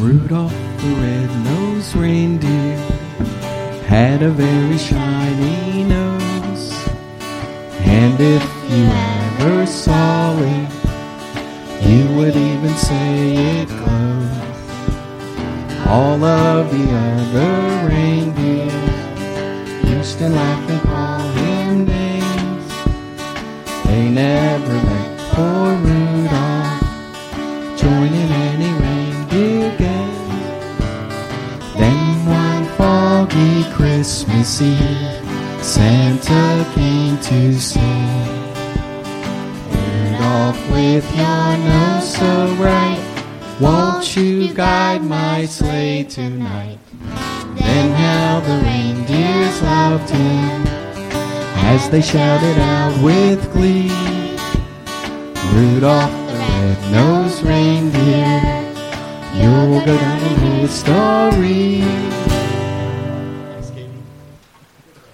Rudolph the red-nosed reindeer had a very shiny nose, and if you ever saw it, you would even say it glowed. All of the other reindeers used to laugh and call him names. They never let poor Rudolph join in any reindeer game. Then one foggy Christmas Eve, Santa came to say, Rudolph, with your nose so bright, won't you guide my sleigh tonight? Then how the reindeers loved him as they shouted out with glee, Rudolph the red-nosed reindeer, you'll go down in history.